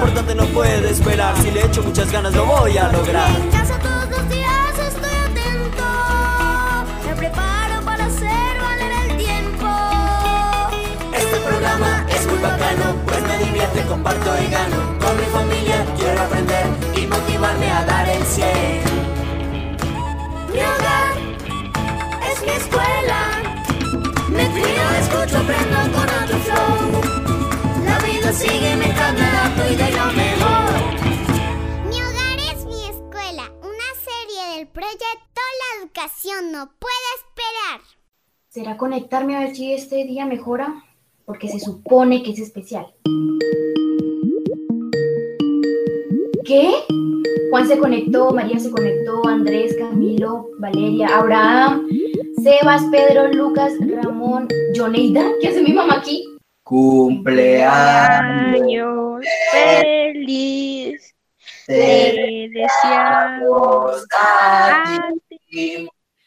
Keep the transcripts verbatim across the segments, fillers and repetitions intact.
importante no puede esperar. Si le echo muchas ganas lo voy a lograr. En casa todos los días estoy atento, me preparo para hacer valer el tiempo. Este programa es muy bacano, pues me divierte, comparto y gano. Con mi familia quiero aprender y motivarme a dar el cien. Mi hogar es mi escuela, me cuido, escucho, aprendo con otro flow. La vida sigue mientras me adapto y doy lo mejor. Mi hogar es mi escuela, una serie del proyecto La Educación No Puede Esperar. ¿Será conectarme a ver si este día mejora? Porque se supone que es especial. ¿Qué? Juan se conectó, María se conectó, Andrés, Camilo, Valeria, Abraham, Sebas, Pedro, Lucas, Ramón, Yoneida. ¿Qué hace mi mamá aquí? Cumpleaños feliz, te deseamos a ti.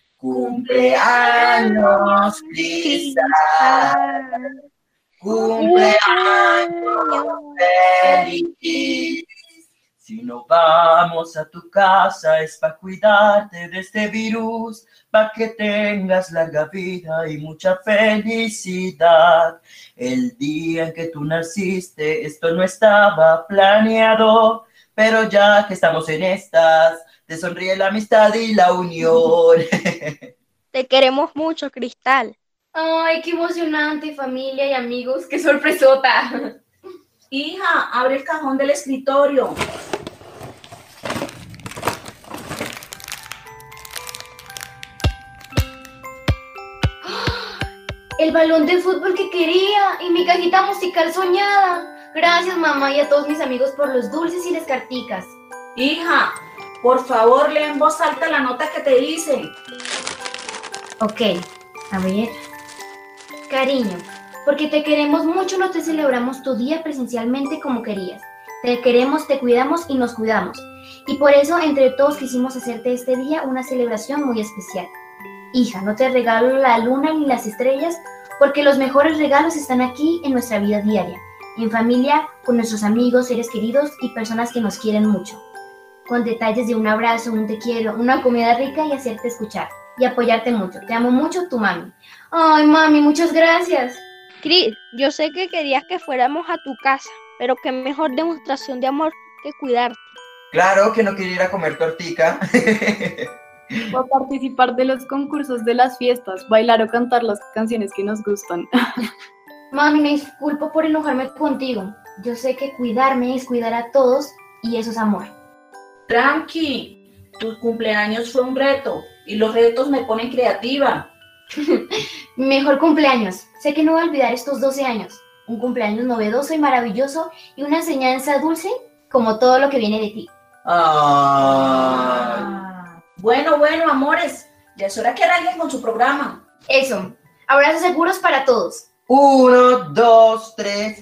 Cumpleaños, Cristal. Cumpleaños feliz. Si no vamos a tu casa es para cuidarte de este virus, para que tengas larga vida y mucha felicidad. El día en que tú naciste esto no estaba planeado, pero ya que estamos en estas, te sonríe la amistad y la unión. Te queremos mucho, Cristal. Ay, qué emocionante, familia y amigos, qué sorpresota. Hija, abre el cajón del escritorio. El balón de fútbol que quería y mi cajita musical soñada. Gracias, mamá, y a todos mis amigos por los dulces y las carticas. Hija, por favor, lee en voz alta la nota que te hice. Ok, a ver. Cariño, porque te queremos mucho, no te celebramos tu día presencialmente como querías. Te queremos, te cuidamos y nos cuidamos. Y por eso, entre todos, quisimos hacerte este día una celebración muy especial. Hija, no te regalo la luna ni las estrellas, porque los mejores regalos están aquí en nuestra vida diaria, en familia, con nuestros amigos, seres queridos y personas que nos quieren mucho. Con detalles de un abrazo, un te quiero, una comida rica y hacerte escuchar y apoyarte mucho. Te amo mucho, tu mami. Ay, mami, muchas gracias. Cris, yo sé que querías que fuéramos a tu casa, pero qué mejor demostración de amor que cuidarte. Claro que no quería ir a comer tortica. O a participar de los concursos de las fiestas, bailar o cantar las canciones que nos gustan. Mami, me disculpo por enojarme contigo. Yo sé que cuidarme es cuidar a todos y eso es amor. Tranqui, tu cumpleaños fue un reto y los retos me ponen creativa. Mejor cumpleaños. Sé que no voy a olvidar estos doce años. Un cumpleaños novedoso y maravilloso y una enseñanza dulce como todo lo que viene de ti. Ah. Bueno, bueno, amores, ya es hora que arranquen con su programa. Eso, abrazos seguros para todos. Uno, dos, tres,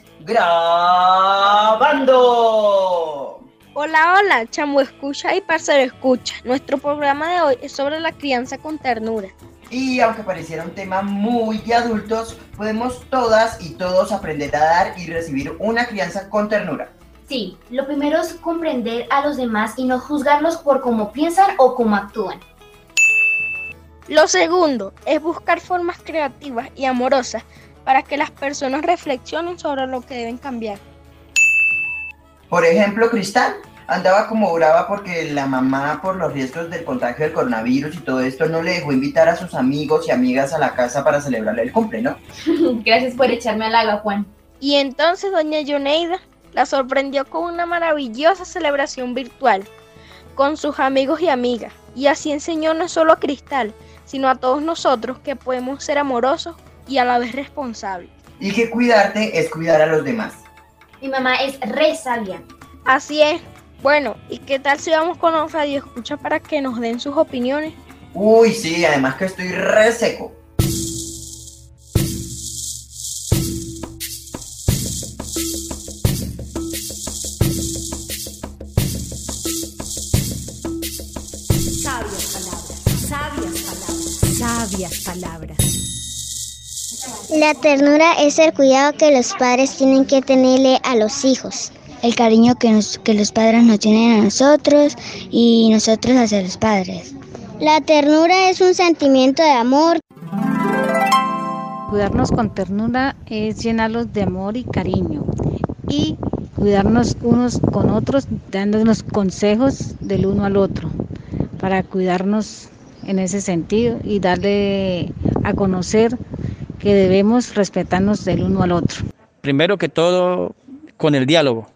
grabando. Hola, hola, chamo escucha y parcero escucha. Nuestro programa de hoy es sobre la crianza con ternura. Y aunque pareciera un tema muy de adultos, podemos todas y todos aprender a dar y recibir una crianza con ternura. Sí, lo primero es comprender a los demás y no juzgarlos por cómo piensan o cómo actúan. Lo segundo es buscar formas creativas y amorosas para que las personas reflexionen sobre lo que deben cambiar. Por ejemplo, Cristal andaba como brava porque la mamá, por los riesgos del contagio del coronavirus y todo esto, no le dejó invitar a sus amigos y amigas a la casa para celebrarle el cumple, ¿no? Gracias por echarme al agua, Juan. Y entonces doña Yoneida la sorprendió con una maravillosa celebración virtual con sus amigos y amigas. Y así enseñó no solo a Cristal, sino a todos nosotros que podemos ser amorosos y a la vez responsables. Y que cuidarte es cuidar a los demás. Mi mamá es re sabia. Así es. Bueno, ¿y qué tal si vamos con los radioescuchas para que nos den sus opiniones? Uy, sí, además que estoy re seco. Sabias palabras, sabias palabras, sabias palabras. La ternura es el cuidado que los padres tienen que tenerle a los hijos. el cariño que, nos, que los padres nos tienen a nosotros y nosotros hacia los padres. La ternura es un sentimiento de amor. Cuidarnos con ternura es llenarlos de amor y cariño y cuidarnos unos con otros, dándonos consejos del uno al otro para cuidarnos en ese sentido y darle a conocer que debemos respetarnos del uno al otro. Primero que todo, con el diálogo,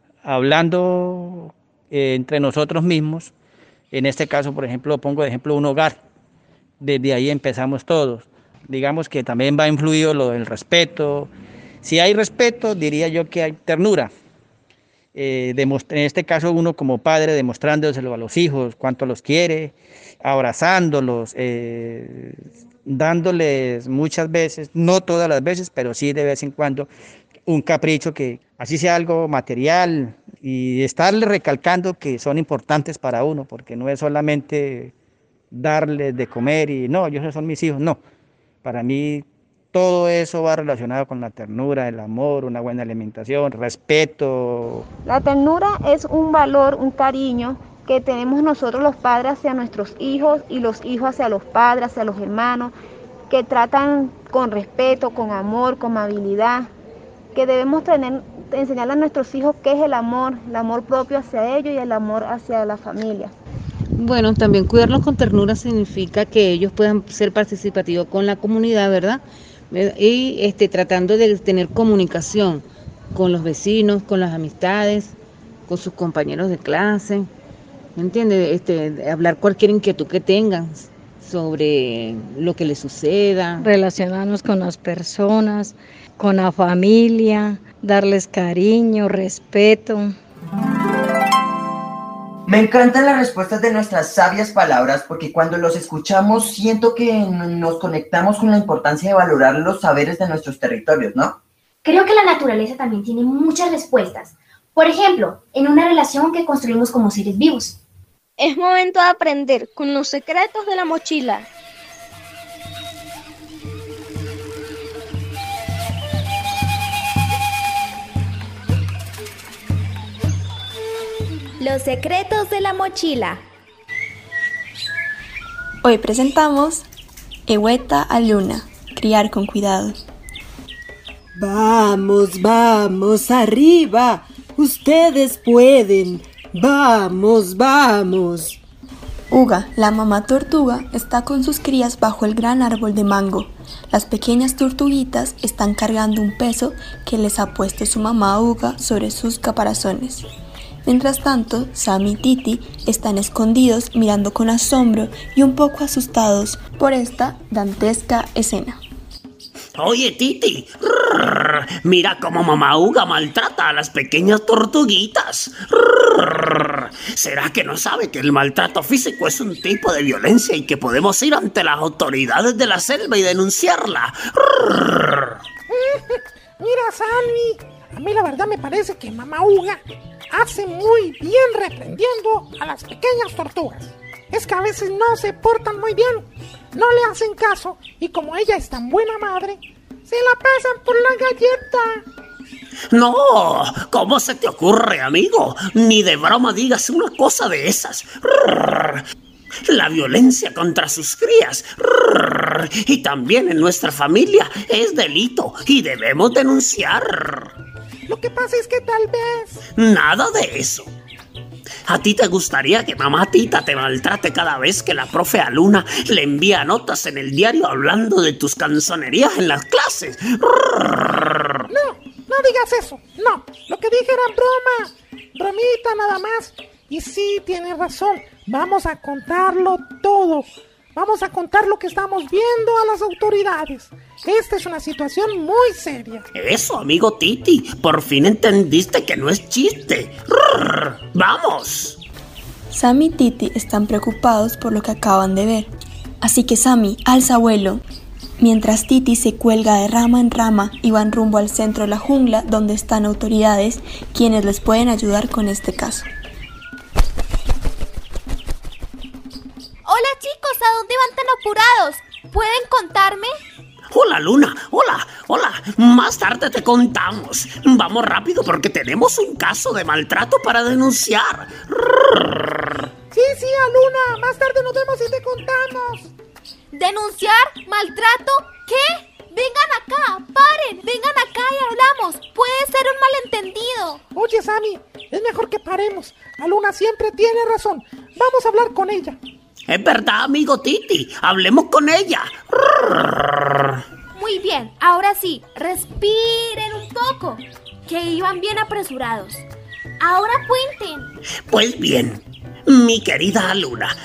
hablando eh, entre nosotros mismos. En este caso, por ejemplo, pongo de ejemplo un hogar. Desde ahí empezamos todos. Digamos que también va influido lo del respeto. Si hay respeto, diría yo que hay ternura. Eh, en este caso, uno como padre demostrándoselo a los hijos, cuánto los quiere, abrazándolos, eh, dándoles muchas veces, no todas las veces, pero sí de vez en cuando, un capricho que así sea algo material y estarle recalcando que son importantes para uno, porque no es solamente darles de comer y no, ellos son mis hijos, no. Para mí todo eso va relacionado con la ternura, el amor, una buena alimentación, respeto. La ternura es un valor, un cariño que tenemos nosotros los padres hacia nuestros hijos y los hijos hacia los padres, hacia los hermanos, que tratan con respeto, con amor, con amabilidad, que debemos tener, enseñarle a nuestros hijos qué es el amor, el amor propio hacia ellos y el amor hacia la familia. Bueno, también cuidarlos con ternura significa que ellos puedan ser participativos con la comunidad, ¿verdad? Y este, tratando de tener comunicación con los vecinos, con las amistades, con sus compañeros de clase, ¿me entiendes? Este, hablar cualquier inquietud que tengan sobre lo que les suceda. Relacionarnos con las personas, con la familia, darles cariño, respeto. Me encantan las respuestas de nuestras sabias palabras porque cuando los escuchamos siento que nos conectamos con la importancia de valorar los saberes de nuestros territorios, ¿no? Creo que la naturaleza también tiene muchas respuestas. Por ejemplo, en una relación que construimos como seres vivos. Es momento de aprender con los secretos de la mochila. Los secretos de la mochila. Hoy presentamos Eweta Aluna, criar con cuidado. Vamos, vamos, arriba. Ustedes pueden. Vamos, vamos. Uga, la mamá tortuga, está con sus crías bajo el gran árbol de mango. Las pequeñas tortuguitas están cargando un peso que les ha puesto su mamá Uga sobre sus caparazones. Mientras tanto, Sam y Titi están escondidos mirando con asombro y un poco asustados por esta dantesca escena. Oye, Titi, rrr, mira cómo mamá Uga maltrata a las pequeñas tortuguitas. Rrr, ¿será que no sabe que el maltrato físico es un tipo de violencia y que podemos ir ante las autoridades de la selva y denunciarla? Rrr. Mira, Sammy, a mí la verdad me parece que mamá Uga hace muy bien reprendiendo a las pequeñas tortugas. Es que a veces no se portan muy bien, no le hacen caso y como ella es tan buena madre, se la pasan por la galleta. No, ¿cómo se te ocurre, amigo? Ni de broma digas una cosa de esas. Rrr. La violencia contra sus crías rrr, y también en nuestra familia es delito y debemos denunciar. Lo que pasa es que tal vez... Nada de eso. ¿A ti te gustaría que mamá Tita te maltrate cada vez que la profe Aluna le envía notas en el diario hablando de tus canzonerías en las clases? Rrr. No, no digas eso. No, lo que dije era broma. Bromita nada más. Y sí, tienes razón. Vamos a contarlo todo. Vamos a contar lo que estamos viendo a las autoridades. Esta es una situación muy seria. Eso, amigo Titi. Por fin entendiste que no es chiste. Rrr, ¡vamos! Sammy y Titi están preocupados por lo que acaban de ver. Así que Sammy alza vuelo, mientras Titi se cuelga de rama en rama y van rumbo al centro de la jungla donde están autoridades quienes les pueden ayudar con este caso. Hola chicos, ¿a dónde van tan apurados? ¿Pueden contarme? Hola Luna, hola, Hola, más tarde te contamos. Vamos rápido porque tenemos un caso de maltrato para denunciar. Sí, sí, Aluna, más tarde nos vemos y te contamos. ¿Denunciar? ¿Maltrato? ¿Qué? Vengan acá, paren, vengan acá y hablamos. Puede ser un malentendido. Oye, Sammy, es mejor que paremos. Aluna siempre tiene razón. Vamos a hablar con ella. Es verdad, amigo Titi. Hablemos con ella. Muy bien, ahora sí, respiren un poco, que iban bien apresurados. Ahora cuenten. Pues bien, mi querida Aluna.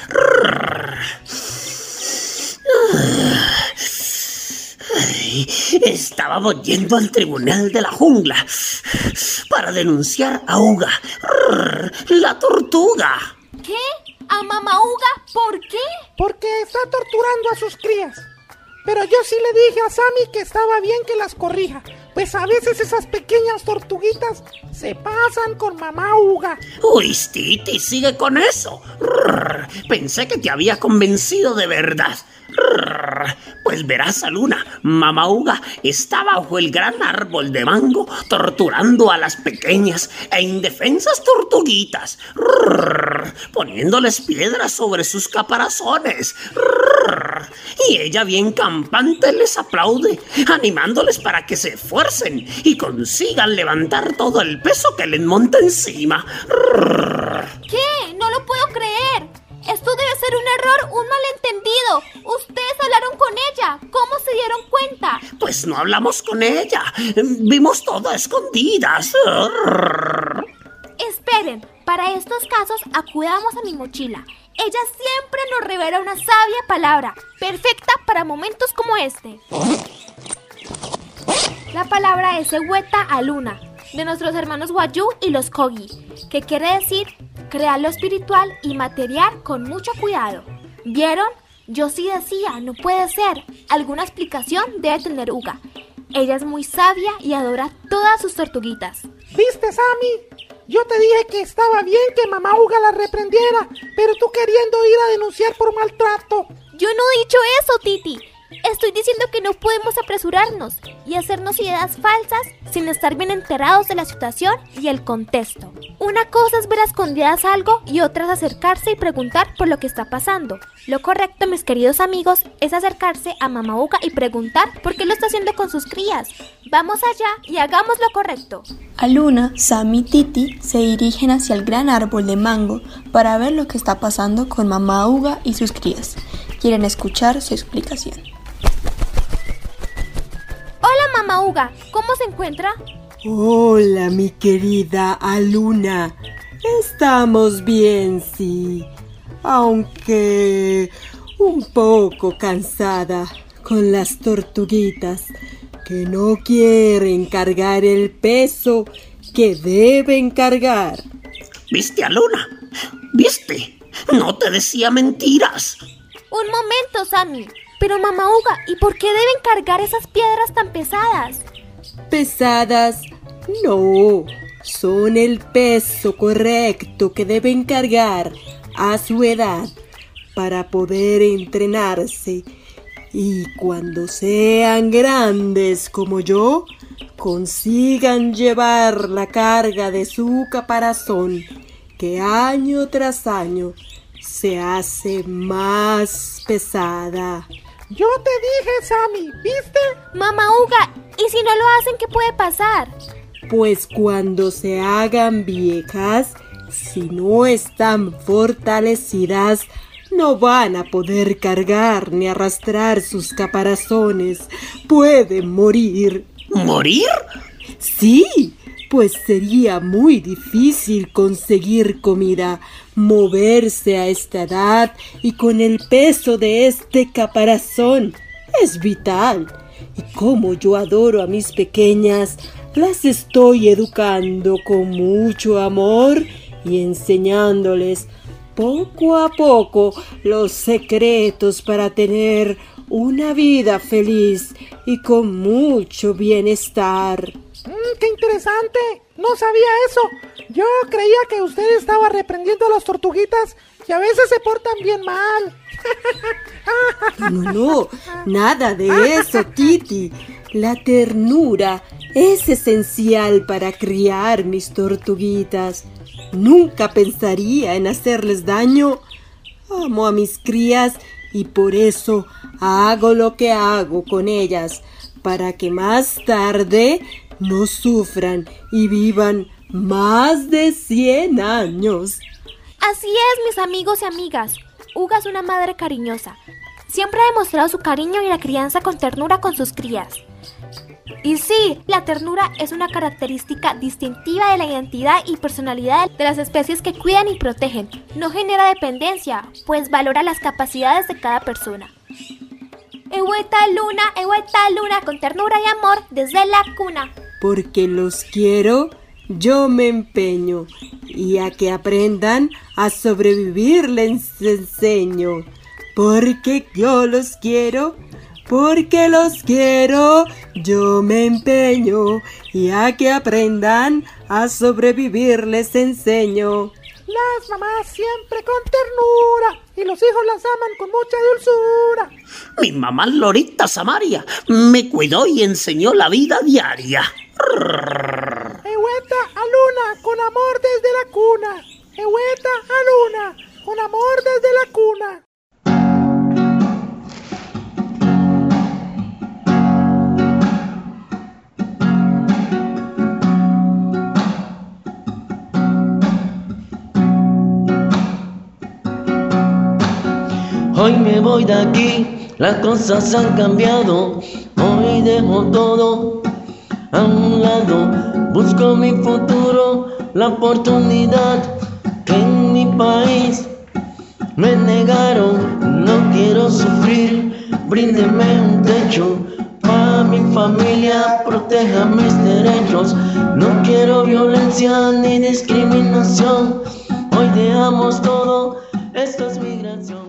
Estábamos yendo al tribunal de la jungla para denunciar a Uga, la tortuga. ¿Qué? ¿A Mamá Uga? ¿Por qué? Porque está torturando a sus crías. Pero yo sí le dije a Sammy que estaba bien que las corrija, pues a veces esas pequeñas tortuguitas se pasan con Mamá Uga. Uy, Titi, sigue con eso. Pensé que te había convencido de verdad. Pues verás, Aluna, Mamá Uga está bajo el gran árbol de mango torturando a las pequeñas e indefensas tortuguitas, poniéndoles piedras sobre sus caparazones. Y ella bien campante les aplaude, animándoles para que se esfuercen y consigan levantar todo el peso que les monta encima. ¿Qué? No lo puedo creer. Esto debe ser un error, un malentendido. Ustedes hablaron con ella. ¿Cómo se dieron cuenta? Pues no hablamos con ella. Vimos todo a escondidas. Esperen, para estos casos acudamos a mi mochila. Ella siempre nos revela una sabia palabra, perfecta para momentos como este. La palabra es Ehueta Aluna, de nuestros hermanos Wayuu y los Kogi, que quiere decir crear lo espiritual y material con mucho cuidado. ¿Vieron? Yo sí decía, no puede ser. Alguna explicación debe tener Uga. Ella es muy sabia y adora todas sus tortuguitas. ¿Viste, Sammy? Yo te dije que estaba bien que Mamá Uga la reprendiera, pero tú queriendo ir a denunciar por maltrato. Yo no he dicho eso, Titi. Estoy diciendo que no podemos apresurarnos y hacernos ideas falsas sin estar bien enterados de la situación y el contexto. Una cosa es ver a escondidas algo y otra es acercarse y preguntar por lo que está pasando. Lo correcto, mis queridos amigos, es acercarse a Mamá Uga y preguntar por qué lo está haciendo con sus crías. Vamos allá y hagamos lo correcto. Aluna, Sammy y Titi se dirigen hacia el gran árbol de mango para ver lo que está pasando con Mamá Uga y sus crías. Quieren escuchar su explicación. Hola, Mamá Uga, ¿cómo se encuentra? Hola, mi querida Aluna. Estamos bien, sí, aunque un poco cansada con las tortuguitas que no quieren cargar el peso que deben cargar. ¿Viste, Aluna? ¿Viste? No te decía mentiras. Un momento, Sammy. Pero Mamá Uga, ¿y por qué deben cargar esas piedras tan pesadas? ¿Pesadas? No, son el peso correcto que deben cargar a su edad para poder entrenarse y cuando sean grandes como yo, consigan llevar la carga de su caparazón que año tras año se hace más pesada. Yo te dije, Sammy, ¿viste? Mamá Uga, ¿y si no lo hacen, qué puede pasar? Pues cuando se hagan viejas, si no están fortalecidas, no van a poder cargar ni arrastrar sus caparazones. Pueden morir. ¿Morir? Sí, pues sería muy difícil conseguir comida, moverse a esta edad y con el peso de este caparazón. Es vital. Y como yo adoro a mis pequeñas, las estoy educando con mucho amor y enseñándoles poco a poco los secretos para tener una vida feliz y con mucho bienestar. Mm, ¡Qué interesante! No sabía eso. Yo creía que usted estaba reprendiendo a las tortuguitas y a veces se portan bien mal. No, no, nada de eso, Titi. La ternura es esencial para criar mis tortuguitas. Nunca pensaría en hacerles daño. Amo a mis crías y por eso hago lo que hago con ellas, para que más tarde no sufran y vivan más de cien años. Así es, mis amigos y amigas. Uga es una madre cariñosa. Siempre ha demostrado su cariño y la crianza con ternura con sus crías. Y sí, la ternura es una característica distintiva de la identidad y personalidad de las especies que cuidan y protegen. No genera dependencia, pues valora las capacidades de cada persona. Ehueta luna, ehueta luna, con ternura y amor desde la cuna. Porque los quiero, yo me empeño, y a que aprendan a sobrevivir les enseño. Porque yo los quiero, porque los quiero, yo me empeño, y a que aprendan a sobrevivir les enseño. Las mamás siempre con ternura y los hijos las aman con mucha dulzura. Mi mamá Lorita Samaria me cuidó y enseñó la vida diaria. Ehueta a luna con amor desde la cuna. Ehueta a luna con amor desde la cuna. Hoy me voy de aquí, las cosas han cambiado. Hoy dejo todo a un lado. Busco mi futuro, la oportunidad que en mi país me negaron. No quiero sufrir, bríndeme un techo para mi familia, proteja mis derechos. No quiero violencia ni discriminación. Hoy dejamos todo, esto es migración.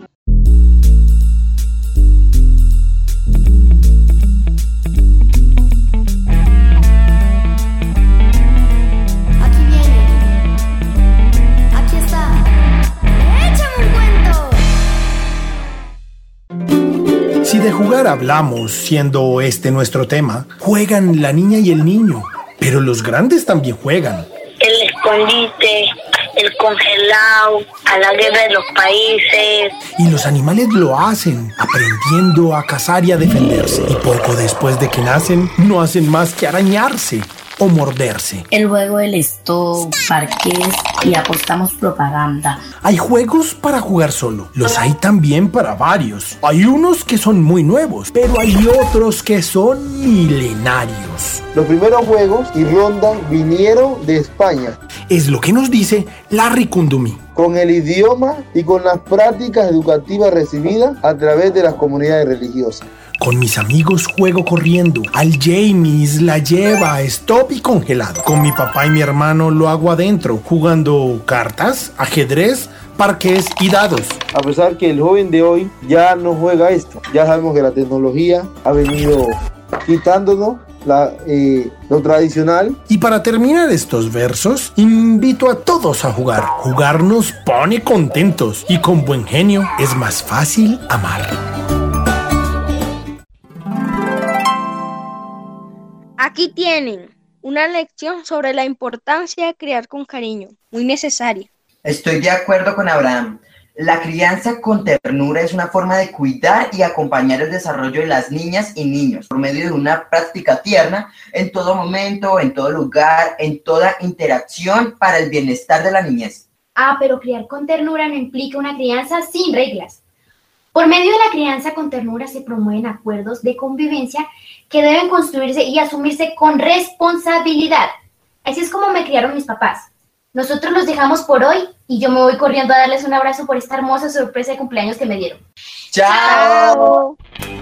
Si de jugar hablamos, siendo este nuestro tema, juegan la niña y el niño, pero los grandes también juegan. El escondite, el congelado, a la guerra de los países. Y los animales lo hacen, aprendiendo a cazar y a defenderse. Y poco después de que nacen, no hacen más que arañarse o morderse. El juego del stop, parqués y apostamos propaganda. Hay juegos para jugar solo, los hay también para varios. Hay unos que son muy nuevos, pero hay otros que son milenarios. Los primeros juegos y rondas vinieron de España. Es lo que nos dice Larry Kundumi. Con el idioma y con las prácticas educativas recibidas a través de las comunidades religiosas. Con mis amigos juego corriendo, al Jamies la lleva, stop y congelado. Con mi papá y mi hermano lo hago adentro, jugando cartas, ajedrez, parques y dados. A pesar que el joven de hoy ya no juega esto, ya sabemos que la tecnología ha venido quitándonos la, eh, lo tradicional. Y para terminar estos versos, invito a todos a jugar. Jugar nos pone contentos y con buen genio es más fácil amar. Aquí tienen una lección sobre la importancia de criar con cariño, muy necesaria. Estoy de acuerdo con Abraham. La crianza con ternura es una forma de cuidar y acompañar el desarrollo de las niñas y niños por medio de una práctica tierna en todo momento, en todo lugar, en toda interacción para el bienestar de la niñez. Ah, pero criar con ternura no implica una crianza sin reglas. Por medio de la crianza con ternura se promueven acuerdos de convivencia que deben construirse y asumirse con responsabilidad. Así es como me criaron mis papás. Nosotros los dejamos por hoy y yo me voy corriendo a darles un abrazo por esta hermosa sorpresa de cumpleaños que me dieron. ¡Chao!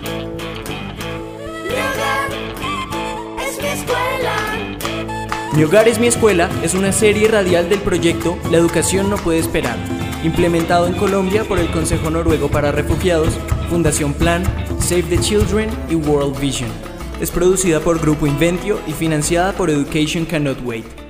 Es mi escuela. Mi hogar es mi escuela es una serie radial del proyecto La educación no puede esperar, implementado en Colombia por el Consejo Noruego para Refugiados, Fundación Plan, Save the Children y World Vision. Es producida por Grupo Inventio y financiada por Education Cannot Wait.